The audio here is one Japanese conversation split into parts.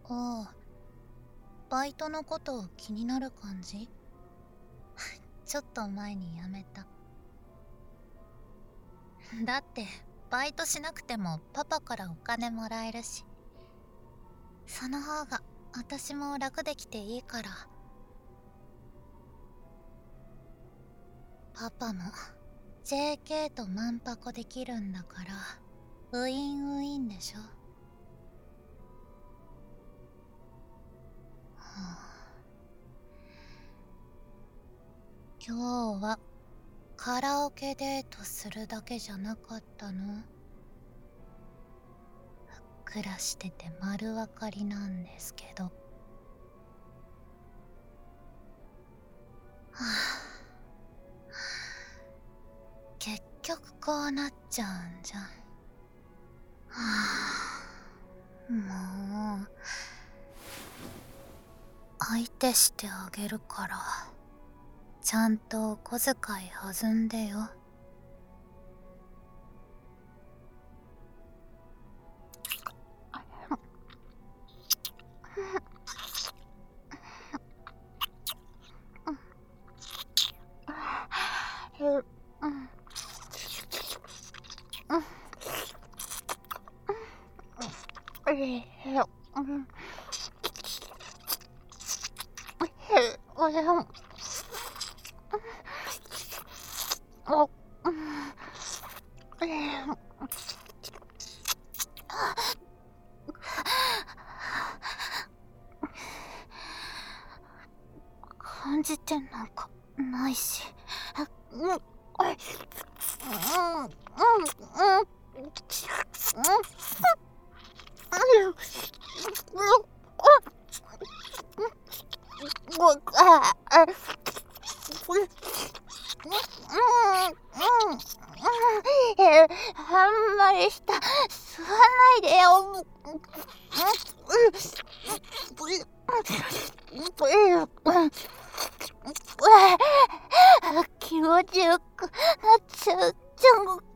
ああ、バイトのこと気になる感じ？ちょっと前に辞めた。だってバイトしなくてもパパからお金もらえるし、その方が私も楽できていいから。パパも JK とマンパコできるんだから、ウィンウィンでしょ。はあ、今日はカラオケデートするだけじゃなかったの？ふっくらしてて丸分かりなんですけど。はあ、結局こうなっちゃうんじゃん。はあ、もう相手してあげるから、ちゃんとお小遣い弾んでよ。感じてなんかないし。あんまり下吸わないでよ。気持ちよくなっちゃうじゃん。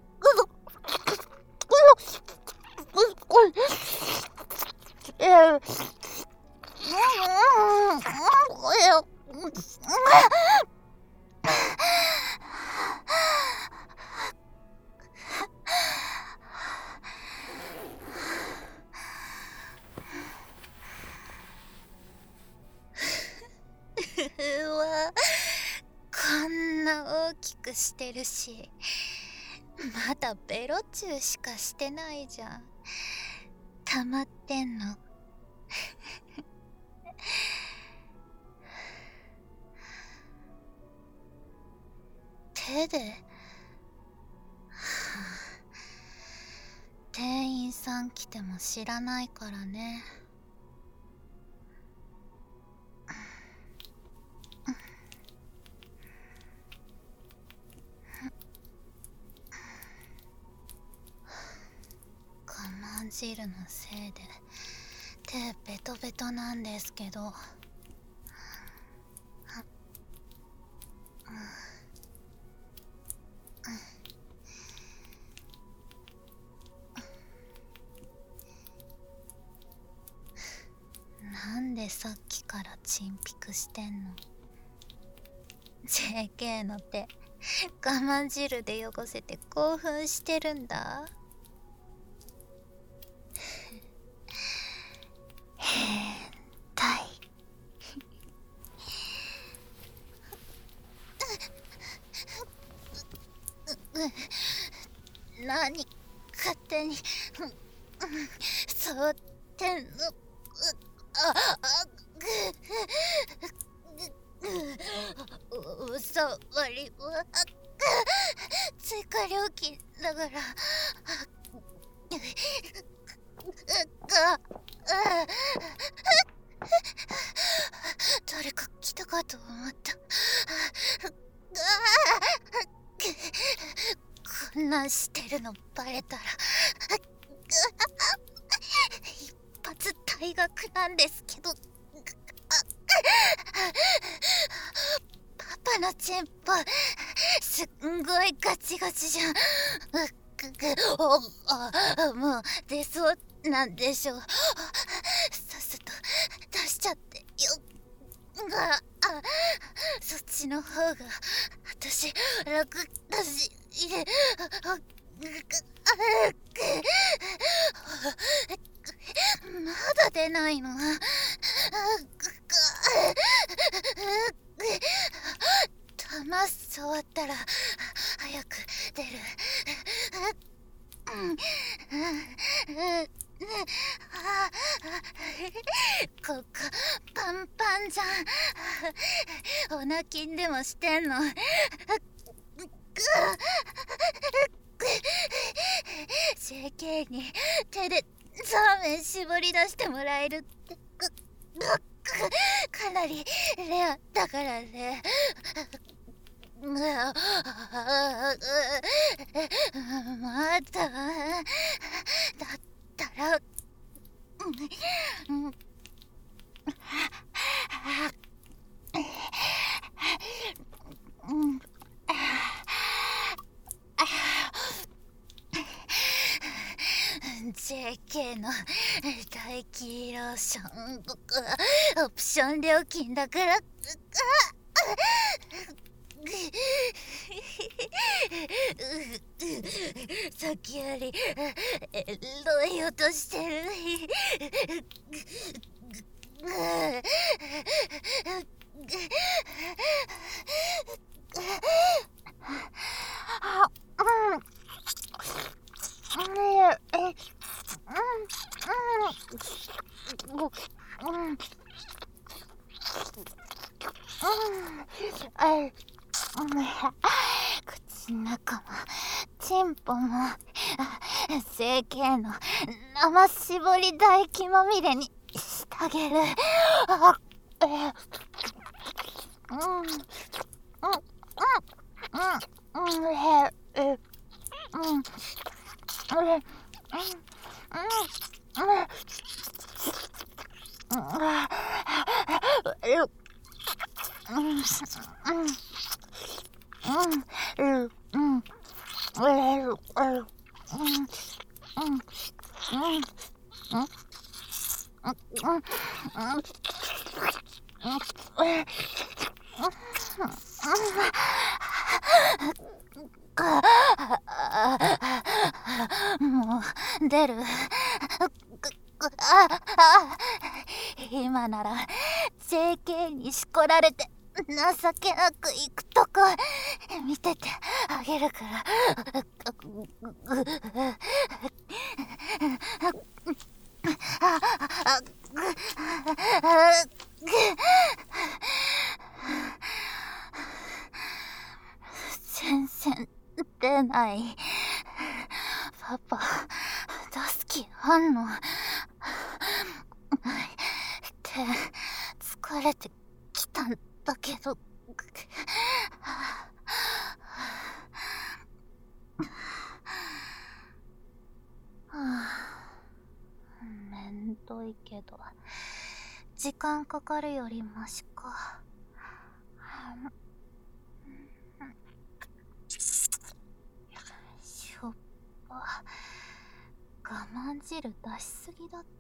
うわ、こんな大きくしてるし、まだベロチューしかしてないじゃん。溜まってんの。手で、はあ、店員さん来ても知らないからね。我慢汁のせいで手ベトベトなんですけど。なんでさっきからチンピクしてんの？ JK の手我慢汁で汚せて興奮してるんだ。変態。何勝手に触ってんの？おさわりは追加料金だから。誰か来たかと思った。こんなんしてるのバレたら一発退学なんですけど。パパのチンポすんごいガチガチじゃん。もう出そうなんでしょ。さっさとそっちの方が私楽だし、まだ出ないの？玉触ったら早く出る。ここパンパンじゃん。お泣きんでもしてんの？JK に手でザーメン絞り出してもらえるってかなりレアだからね。まだだったらJK の大気ローションオプション料金だからさっきよりエロい音してる。口の中もチンポもJK の生絞り唾液まみれにしてあげる。もう出る。今なら JK にしこられて情けなく行くとこ見ててあげるから。全然出ない。パパ出す気あんの？手疲れてきたんだけど。めんどいけど時間かかるよりマシか。しょっぱ。我慢汁出しすぎだって。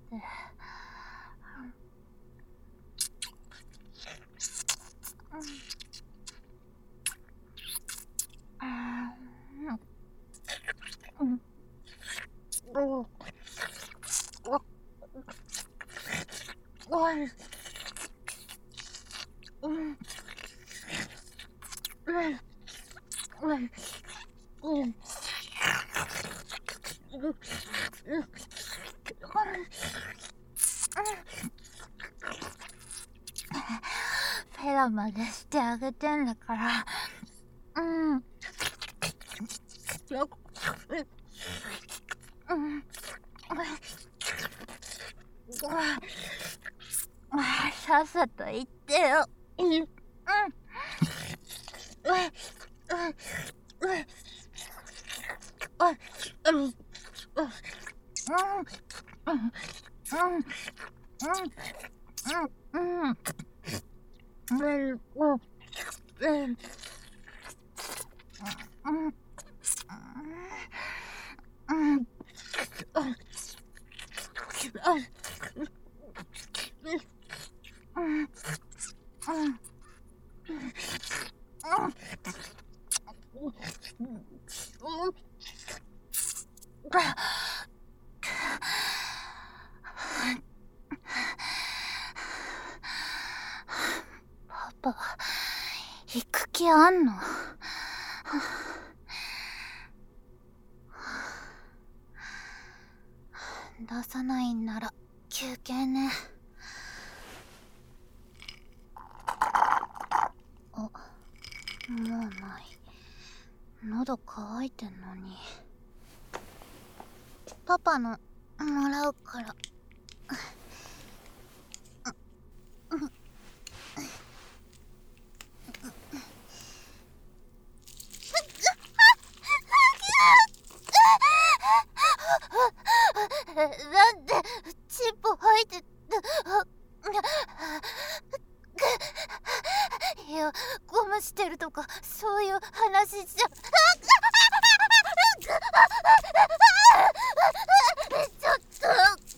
フェラまでしてあげてんだから。さっさと言ってよ。 パパ、行く気あんの？出さないんなら休憩ね。もうない。喉乾いてんのに。パパのもらうから。なんでチンポ吐いていや、ゴムしてるとかそういう話じゃ。ちょっと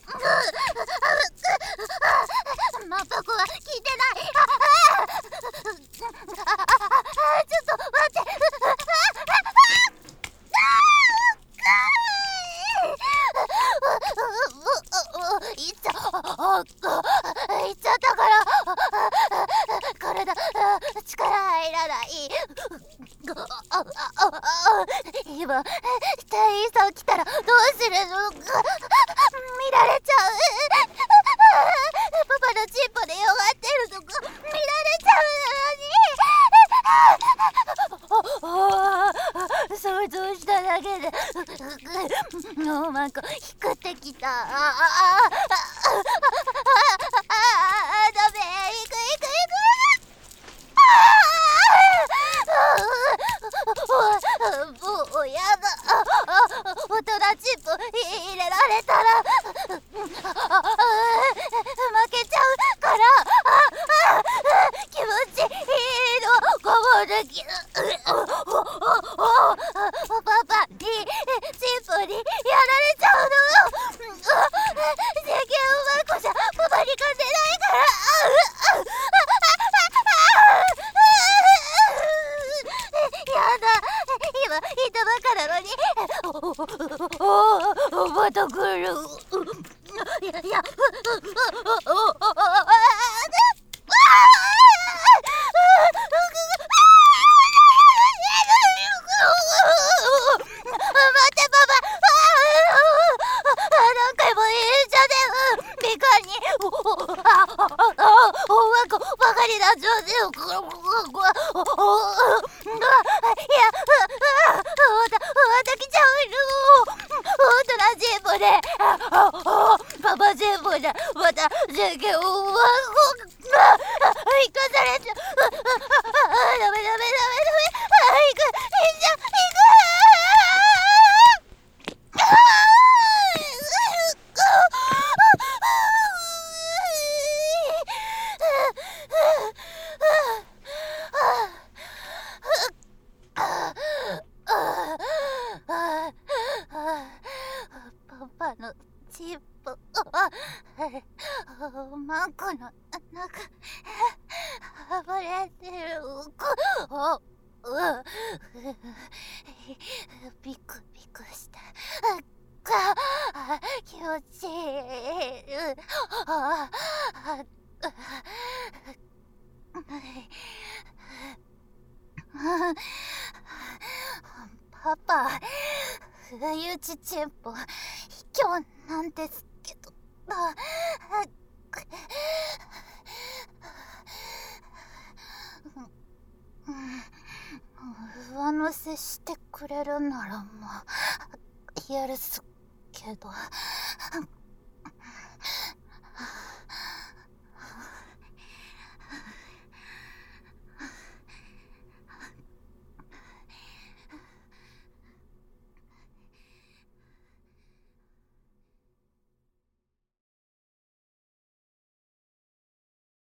マパコは聞いてない。ちょっと待って。いっちゃったから体力入らない。今店員さん来たらどうするの？見られちゃう。パパのチンポで弱ってるとこ見られちゃうのに。想像しただけでなんか引くってきた。ダメ、行く。もうやだ。大人チップ入れられたら負けちゃうから。気持ちいいの我慢できる。パパにチップにやられちゃうの。世間うまい子じゃパパに勝てないから。やだ、今言ったばっかなのに。また来る。いや待ってパパ。何回も言うじゃねえ。みかんにバカになっちゃうね。また来ちゃうの。大人チームでパパチームでまた世間を生かされちゃう。ダメ。行く。パパのチップマンコの中暴れてる。ビクした。気持ちいい。パパ、不意打ちチンポ卑怯なんですけど。上乗せしてくれるならまあ許すけど。